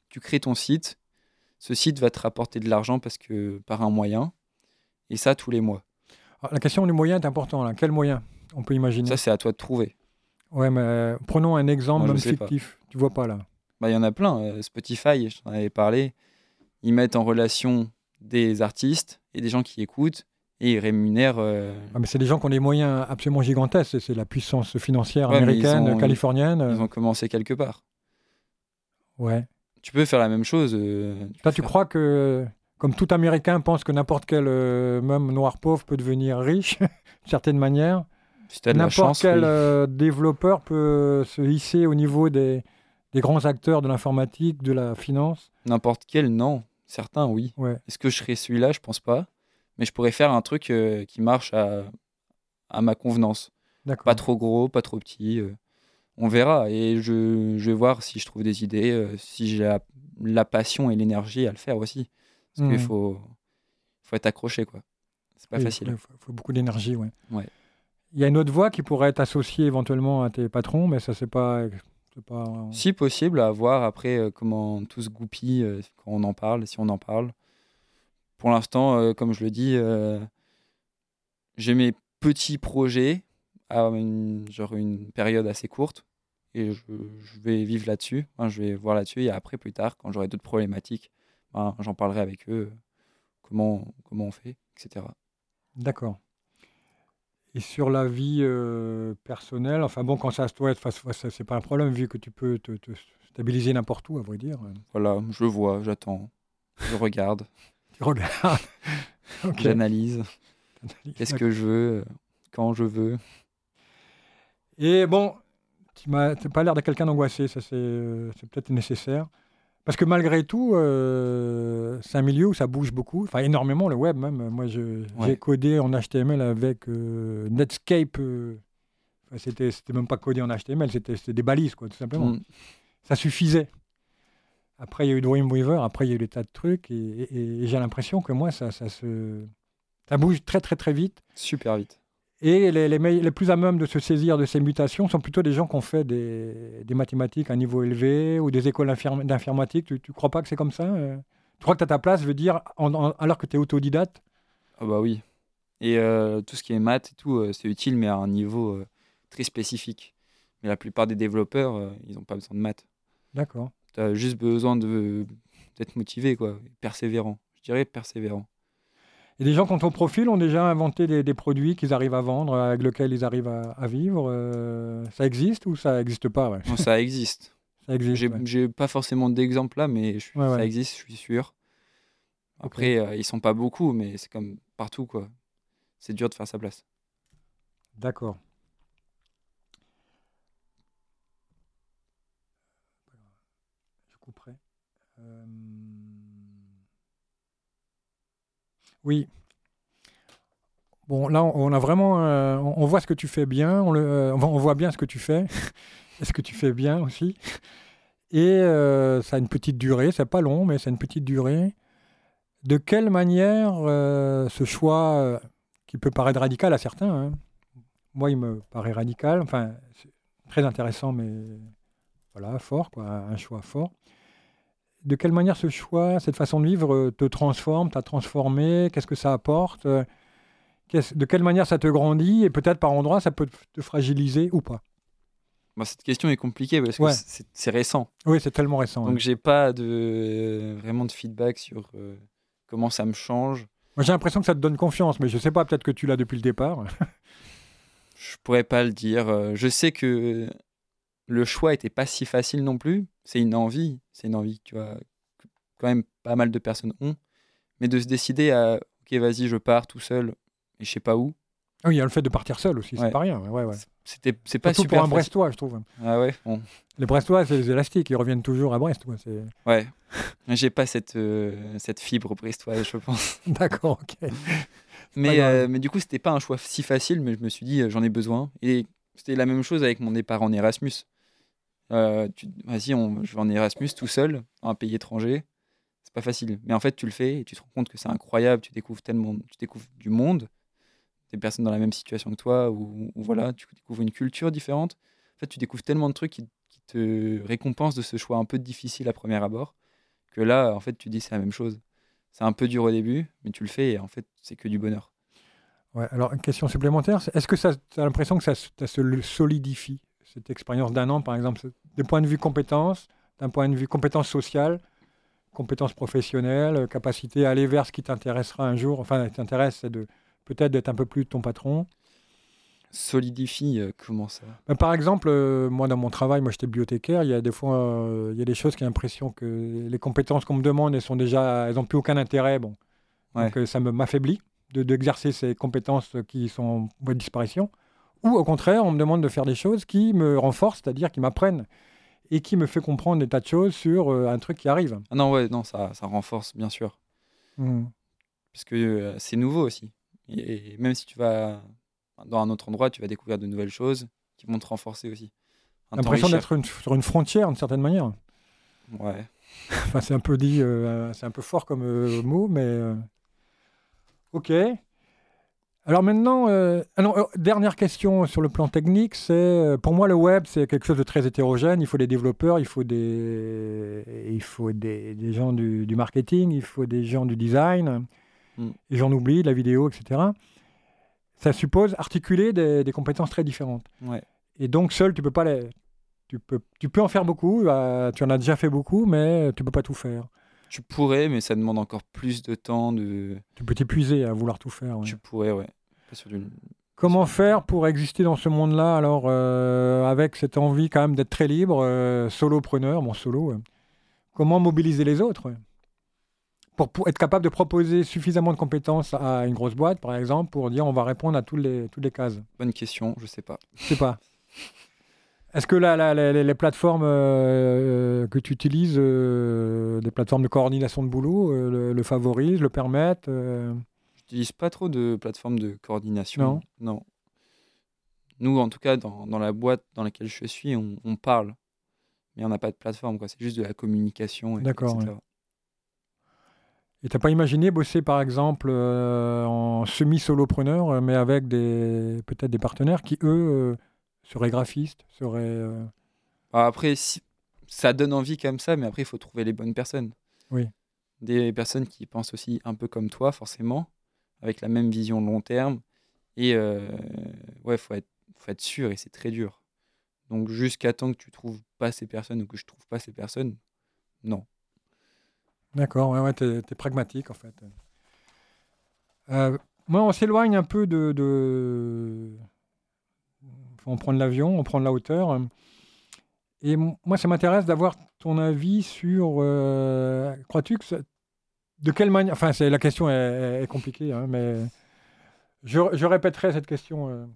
tu crées ton site, ce site va te rapporter de l'argent parce que par un moyen, et ça tous les mois. Alors, la question du moyen est importante. Là. Quel moyen on peut imaginer? Ça, c'est à toi de trouver. Ouais, mais euh, prenons un exemple Moi, je même sais pas. fictif. Tu vois pas là. Bah, il y en a plein. Euh, Spotify, je t'en avais parlé, ils mettent en relation des artistes et des gens qui écoutent et ils rémunèrent. euh, Ah, mais c'est des gens qui ont des moyens absolument gigantesques. C'est, c'est la puissance financière Ouais, mais ils américaine, ont, californienne. ils euh, ont commencé quelque part. Ouais. Tu peux faire la même chose. euh, tu Toi, peux tu faire- crois que, comme tout Américain pense que n'importe quel, euh, même noir pauvre, peut devenir riche, d'une certaine manière, Si tu as de la n'importe chance, quel oui. euh, développeur peut se hisser au niveau des, des grands acteurs de l'informatique, de la finance. N'importe quel, non. Certains, oui. Ouais, Est-ce que je serais celui-là? Je pense pas. Mais je pourrais faire un truc euh, qui marche à, à ma convenance. Pas d'accord. trop gros, pas trop petit. euh, On verra. Et je, je vais voir si je trouve des idées, euh, si j'ai la, la passion et l'énergie à le faire aussi. Parce qu'il Mhm. faut, faut être accroché, quoi. C'est pas Oui, il facile. faut, faut- faut beaucoup d'énergie. Ouais. Ouais. Il y a une autre voie qui pourrait être associée éventuellement à tes patrons, mais ça, c'est pas. C'est pas... Si possible, à voir après euh, comment tout se goupille euh, quand on en parle, si on en parle. Pour l'instant, euh, comme je le dis, euh, j'ai mes petits projets à une, genre une période assez courte et je, je vais vivre là-dessus. Enfin, je vais voir là-dessus et après, plus tard, quand j'aurai d'autres problématiques, ben, j'en parlerai avec eux, euh, comment, comment on fait, et cetera. D'accord. Et sur la vie euh, personnelle, enfin bon, quand ça se doit être face à face, c'est pas un problème vu que tu peux te, te stabiliser n'importe où, à vrai dire. Voilà, je vois, j'attends, je regarde, Tu regardes. Ok. j'analyse, qu'est-ce D'accord. que je veux, euh, quand je veux. Et bon, tu m'as t'as pas l'air de quelqu'un d'angoissé, ça c'est euh, c'est peut-être nécessaire. Parce que malgré tout, euh, c'est un milieu où ça bouge beaucoup, enfin énormément le web même. Moi, je- j'ai Ouais. codé en H T M L avec euh, Netscape. euh, enfin, c'était, c'était même pas codé en H T M L, c'était, c'était des balises, quoi, tout simplement. Mm. Ça suffisait. Après, il y a eu Dreamweaver, après, il y a eu des tas de trucs, et, et- et j'ai l'impression que moi, ça, ça, se, ça bouge très, très, très vite. Super vite. Et les, les, meille- les plus à même de se saisir de ces mutations sont plutôt des gens qui ont fait des, des mathématiques à un niveau élevé ou des écoles d'infirm- d'informatique. Tu ne crois pas que c'est comme ça euh Tu crois que tu as ta place, veut dire, en- en- alors que tu es autodidacte? Ah bah oui. Et euh, tout ce qui est maths et tout, euh, c'est utile, mais à un niveau euh, très spécifique. Mais la plupart des développeurs, euh, ils n'ont pas besoin de maths. D'accord. Tu as juste besoin de, d'être motivé, quoi, persévérant. Je dirais persévérant. Et des gens qui ont ton profil ont déjà inventé des, des produits qu'ils arrivent à vendre, avec lesquels ils arrivent à, à vivre. euh, ça existe ou ça n'existe pas? Ouais. Non, ça existe. Ça existe, J'ai, ouais. j'ai pas forcément d'exemple là, mais je suis- Ouais, ça ouais. existe, je suis sûr. Ok. Après, euh, ils sont pas beaucoup, mais c'est comme partout, quoi. C'est dur de faire sa place. D'accord. Je couperai. Euh, Oui. Bon, là, on on a vraiment, euh, on on voit ce que tu fais bien, on, le, euh, on voit on voit bien ce que tu fais, et ce que tu fais bien aussi. Et euh, ça a une petite durée, c'est pas long, mais c'est une petite durée. De quelle manière euh, ce choix, euh, qui peut paraître radical à certains, hein, moi il me paraît radical, enfin c'est très intéressant, mais voilà, fort, quoi, un choix fort. De quelle manière ce choix, cette façon de vivre euh, te transforme, t'a transformé, qu'est-ce que ça apporte, euh, qu'est-ce- de quelle manière ça te grandit, et peut-être par endroits ça peut te fragiliser ou pas. Bah, cette question est compliquée parce que Ouais, c'est, c'est récent. oui, c'est tellement récent. Ouais. Donc, j'ai pas de, vraiment de feedback sur euh, comment ça me change. Moi j'ai l'impression que ça te donne confiance, mais je sais pas, peut-être que tu l'as depuis le départ. Je pourrais pas le dire. Euh, Je sais que le choix était pas si facile non plus. C'est une envie, c'est une envie, tu vois, que quand même pas mal de personnes ont. Mais de se décider à, ok, vas-y, je pars tout seul et je sais pas où. Ah oui, il y a le fait de partir seul aussi, c'est Ouais, pas rien. Ouais, ouais. c'est- c'était, c'est pas Surtout pour super un facile. Brestois, je trouve. Ah ouais, bon, Les Brestois, c'est les élastiques, ils reviennent toujours à Brest. Ouais, c'est... ouais. J'ai pas cette, euh, cette fibre brestoise, je pense. D'accord, ok. Pas Mais, grave. euh, mais du coup, c'était pas un choix si facile, mais je me suis dit, euh, j'en ai besoin. Et c'était la même chose avec mon départ en Erasmus. Euh, tu, vas-y, on, je vais en Erasmus tout seul, dans un pays étranger. C'est pas facile. Mais en fait, tu le fais et tu te rends compte que c'est incroyable. Tu découvres tellement, tu découvres du monde, des personnes dans la même situation que toi, ou, ou voilà, tu découvres une culture différente. En fait, tu découvres tellement de trucs qui, qui te récompensent de ce choix un peu difficile à premier abord. que là, en fait, tu dis c'est la même chose. C'est un peu dur au début, mais tu le fais et en fait, c'est que du bonheur. Ouais, alors, une question supplémentaire, c'est- est-ce que tu as l'impression que ça, se- ça se solidifie, cette expérience d'un an, par exemple, c'est- d'un point de vue compétences, d'un point de vue compétences sociales, compétences professionnelles, euh, capacité à aller vers ce qui t'intéressera un jour, enfin, qui t'intéresse, c'est de, peut-être d'être un peu plus ton patron. Solidifie, euh, comment ça? Ben, par exemple, euh, moi, dans mon travail, moi, j'étais bibliothécaire, il y a des fois, euh, il y a des choses qui ont l'impression que les compétences qu'on me demande, elles sont déjà, elles n'ont plus aucun intérêt, bon. Ouais. Donc, euh, ça me m'affaiblit de, d'exercer ces compétences qui sont en voie de disparition. Ou au contraire, on me demande de faire des choses qui me renforcent, c'est-à-dire qui m'apprennent et qui me fait comprendre des tas de choses sur euh, un truc qui arrive. Ah non, ouais, non, ça, ça renforce, bien sûr. Mhm. Parce que euh, c'est nouveau aussi. Et, et même si tu vas dans un autre endroit, tu vas découvrir de nouvelles choses qui vont te renforcer aussi. Enfin, L'impression t'enrichir. d'être une- sur une frontière, d'une certaine manière. Ouais. Enfin, c'est un peu dit, euh, c'est un peu fort comme euh, mot, mais euh, ok. Alors maintenant, euh, alors, euh, dernière question sur le plan technique, c'est euh, pour moi le web c'est quelque chose de très hétérogène. Il faut des développeurs, il faut des, il faut des, des gens du, du marketing, il faut des gens du design, Mm. et j'en oublie, de la vidéo, et cetera. Ça suppose articuler des, des compétences très différentes. Ouais. Et donc seul, tu peux pas les, tu peux, tu peux en faire beaucoup. euh, tu en as déjà fait beaucoup, mais tu peux pas tout faire. Tu pourrais, mais ça demande encore plus de temps. De... Tu peux t'épuiser à vouloir tout faire. Ouais. Tu pourrais, ouais. Pas sur d'une... Comment faire pour exister dans ce monde-là, alors, euh, avec cette envie quand même d'être très libre, euh, solopreneur, bon, solo, euh, comment mobiliser les autres ouais, pour, pour être capable de proposer suffisamment de compétences à une grosse boîte, par exemple, pour dire on va répondre à tous les, toutes les cases. Bonne question, je sais pas. Je sais pas. Est-ce que la, la- la- les, les plateformes euh, que tu utilises, euh, des plateformes de coordination de boulot, euh, le, le favorisent, le permettent euh, J'utilise pas trop de plateformes de coordination. Non. Non. Nous, en tout cas, dans, dans la boîte dans laquelle je suis, on, on parle. Mais on n'a pas de plateforme, quoi. C'est juste de la communication, et, D'accord, etc. ouais. Et t'as pas imaginé bosser par exemple euh, en semi-solopreneur, euh, mais avec des peut-être des partenaires qui eux euh, seraient graphistes, seraient euh, Alors après, si- ça donne envie comme ça, mais après, il faut trouver les bonnes personnes. oui, Des personnes qui pensent aussi un peu comme toi, forcément, avec la même vision long terme. Et euh, ouais, faut être, faut être sûr, et c'est très dur. Donc jusqu'à temps que tu trouves pas ces personnes ou que je trouve pas ces personnes, non. d'accord, ouais, ouais, t'es, t'es pragmatique en fait. Euh, moi, on s'éloigne un peu de, de... on prend de l'avion, on prend de la hauteur, euh, et m- moi, ça m'intéresse d'avoir ton avis sur. euh, crois-tu que ça- de quelle manière, enfin, c'est la question est, est compliquée, hein, mais je, je répéterai cette question. euh,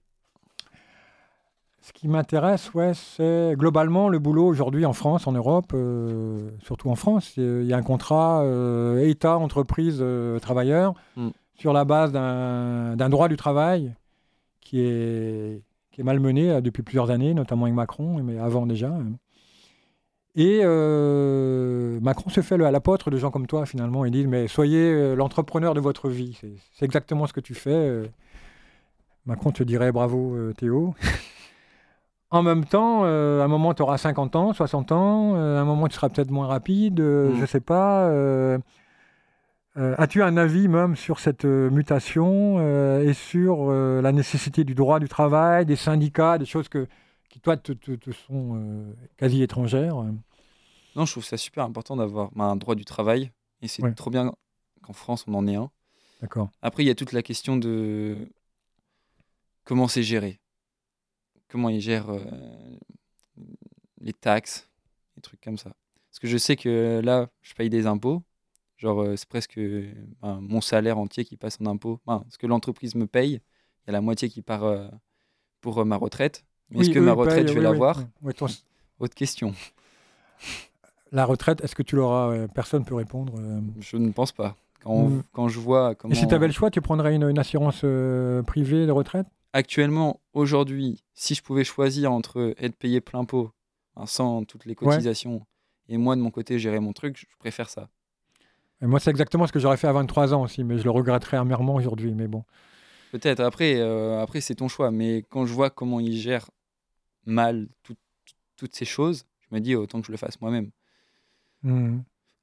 Ce qui m'intéresse, ouais, c'est globalement le boulot aujourd'hui en France, en Europe, euh, surtout en France. Il y a un contrat euh, État, entreprise, euh, travailleur, Mm. sur la base d'un d'un droit du travail qui est, qui est malmené euh, depuis plusieurs années, notamment avec Macron, mais avant déjà. Et euh, Macron se fait le- à l'apôtre de gens comme toi, finalement. Ils disent, mais soyez euh, l'entrepreneur de votre vie. C'est c'est exactement ce que tu fais. euh. Macron te dirait, bravo euh, Théo. En même temps, euh, à un moment, tu auras cinquante ans, soixante ans, euh, à un moment, tu seras peut-être moins rapide, euh, Mm. je sais pas. euh, euh, as-tu un avis même sur cette euh, mutation euh, et sur euh, la nécessité du droit du travail, des syndicats, des choses que, qui, toi, te, te- te sont euh, quasi étrangères euh. Non, je trouve ça super important d'avoir bah, un droit du travail. Et c'est Ouais. trop bien qu'en France, on en ait un. D'accord. Après, il y a toute la question de comment c'est géré. Comment ils gèrent euh, les taxes, des trucs comme ça. Parce que je sais que là, je paye des impôts. Genre, euh, c'est presque ben, mon salaire entier qui passe en impôts. Ben, ce que l'entreprise me paye, il y a la moitié qui part euh, pour euh, ma retraite. Mais est-ce Oui, que eux, ma ils retraite, payent, je vais oui, oui, l'avoir? oui. Ouais, ton- Autre question. la retraite, est-ce que tu l'auras euh, Personne ne peut répondre. euh. Je ne pense pas. Quand, on- Mm. quand je vois comment... Et si tu avais le choix, tu prendrais une, une assurance euh, privée de retraite? Actuellement, aujourd'hui, si je pouvais choisir entre être payé plein pot, hein, sans toutes les Ouais. cotisations, et moi, de mon côté, gérer mon truc, je préfère ça. Et moi, c'est exactement ce que j'aurais fait à vingt-trois ans aussi, mais je le regretterais amèrement aujourd'hui. Mais bon. Peut-être, après, euh, après c'est ton choix. Mais quand je vois comment ils gèrent mal tout- toutes ces choses, je me dis autant que je le fasse moi-même. Mm.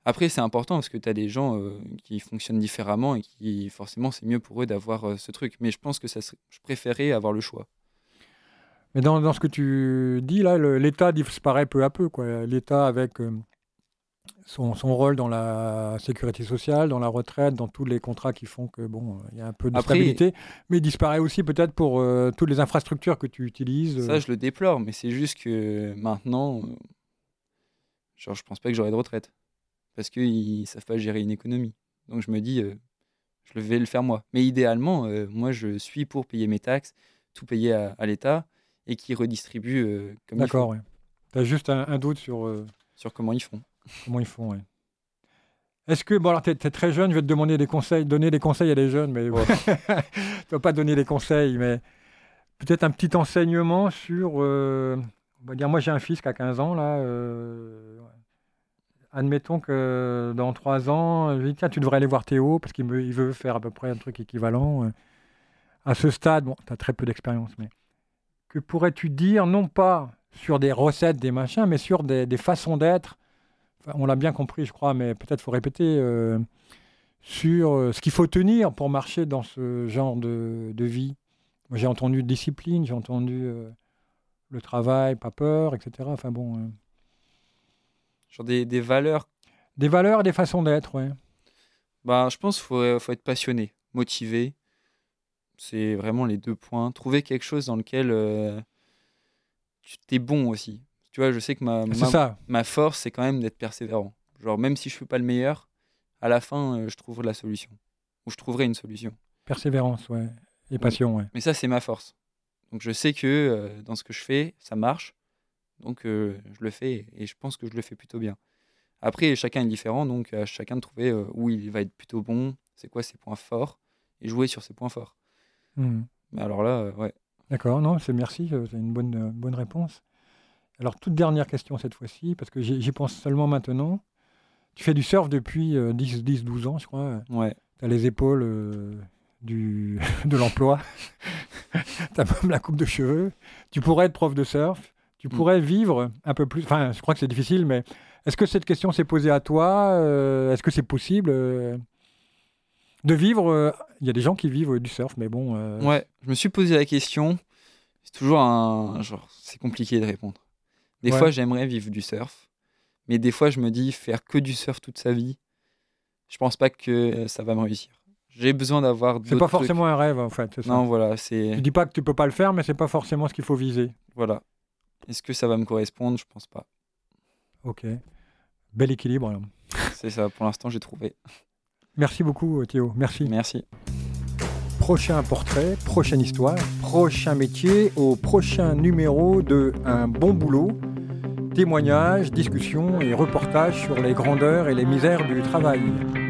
Après, c'est important parce que tu as des gens euh, qui fonctionnent différemment et qui, forcément, c'est mieux pour eux d'avoir euh, ce truc. Mais je pense que ça serait, je préférais avoir le choix. Mais dans, dans ce que tu dis, là, le, l'État disparaît peu à peu, quoi. L'État avec euh, son, son rôle dans la sécurité sociale, dans la retraite, dans tous les contrats qui font que, bon, il y a un peu de Après, stabilité. Mais il disparaît aussi peut-être pour euh, toutes les infrastructures que tu utilises. ça, euh. je le déplore, mais c'est juste que maintenant, euh, genre, je pense pas que j'aurai de retraite. Parce qu'ils ne savent pas gérer une économie. Donc je me dis, euh, je vais le faire moi. Mais idéalement, euh, moi, je suis pour payer mes taxes, tout payer à, à l'État et qui redistribue euh, comme D'accord, il faut. ouais. Tu as juste un, un doute sur euh, Sur comment ils font. comment ils font, ouais. Est-ce que, bon, alors, tu es très jeune, je vais te demander des conseils, donner des conseils à des jeunes, mais Ouais. tu ne vas pas donner des conseils, mais peut-être un petit enseignement sur, euh, on va dire, moi j'ai un fils qui a quinze ans, là, euh, admettons que dans trois ans, je lui dis, tiens, tu devrais aller voir Théo, parce qu'il me- il veut faire à peu près un truc équivalent. euh. À ce stade, bon, tu as très peu d'expérience, mais que pourrais-tu dire, non pas sur des recettes, des machins, mais sur des, des façons d'être, enfin, on l'a bien compris, je crois, mais peut-être faut répéter, euh, sur euh, ce qu'il faut tenir pour marcher dans ce genre de, de vie. Moi, j'ai entendu discipline, j'ai entendu euh, le travail, pas peur, et cetera. Enfin bon, euh, Genre des, des valeurs. des valeurs et des façons d'être, ouais. Bah, je pense qu'il faut, euh, faut être passionné, motivé. C'est vraiment les deux points. Trouver quelque chose dans lequel euh, tu t'es bon aussi. Tu vois, je sais que ma, C'est ma, ça. ma force, c'est quand même d'être persévérant. Genre, même si je suis pas le meilleur, à la fin, euh, je trouverai la solution. Ou je trouverai une solution. Persévérance, ouais. Et Donc, passion, ouais. mais ça, c'est ma force. Donc, je sais que euh, dans ce que je fais, ça marche. Donc, euh, je le fais et je pense que je le fais plutôt bien. Après, chacun est différent, donc à chacun de trouver euh, où il va être plutôt bon, c'est quoi ses points forts, et jouer sur ses points forts. Mhm. Mais alors là, euh, ouais. D'accord, non, c'est merci, euh, c'est une bonne, euh, bonne réponse. Alors, toute dernière question cette fois-ci, parce que j'y j'y pense seulement maintenant. Tu fais du surf depuis euh, dix, dix, douze ans, je crois. Ouais. Tu as les épaules euh, du, de l'emploi. Tu as même la coupe de cheveux. Tu pourrais être prof de surf. Tu pourrais vivre un peu plus. Enfin, je crois que c'est difficile, mais est-ce que cette question s'est posée à toi euh, Est-ce que c'est possible euh, de vivre euh, Il y a des gens qui vivent euh, du surf, mais bon. euh, Ouais, je me suis posé la question. C'est toujours un. Genre, c'est compliqué de répondre. Des Ouais. fois, j'aimerais vivre du surf, mais des fois, je me dis faire que du surf toute sa vie, je pense pas que ça va me réussir. J'ai besoin d'avoir d'autres C'est pas trucs. forcément un rêve, en fait. C'est ça. Non, voilà, c'est. Je dis pas que tu peux pas le faire, mais c'est pas forcément ce qu'il faut viser. Voilà. Est-ce que ça va me correspondre? Je pense pas. Ok. Bel équilibre. Alors. C'est ça, pour l'instant, j'ai trouvé. Merci beaucoup, Théo. Merci. Merci. Prochain portrait, prochaine histoire, prochain métier, au prochain numéro de Un bon boulot. Témoignages, discussions et reportages sur les grandeurs et les misères du travail.